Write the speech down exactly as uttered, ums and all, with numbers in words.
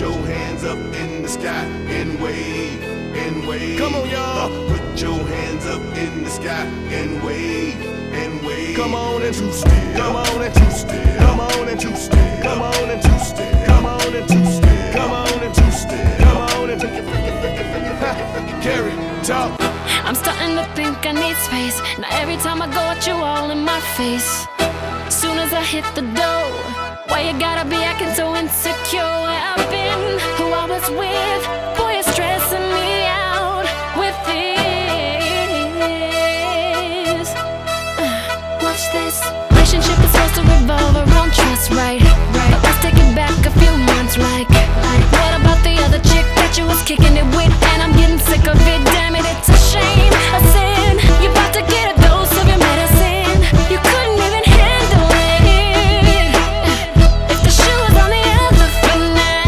your hands up in the sky and wave, and wave. Come on, y'all. Uh, put your hands up in the sky and wave, and wave. Come on and two step. Come on and two step. Come on and two step. Come on and two step. Come on and two step. Come on and two step. Come on and take it, freak it, freak it, freak it, freak it, freak it. Carry, talk. I'm starting to think I need space. Now every time I go at you all in my face. Soon as I hit the door, why you gotta be acting so insecure?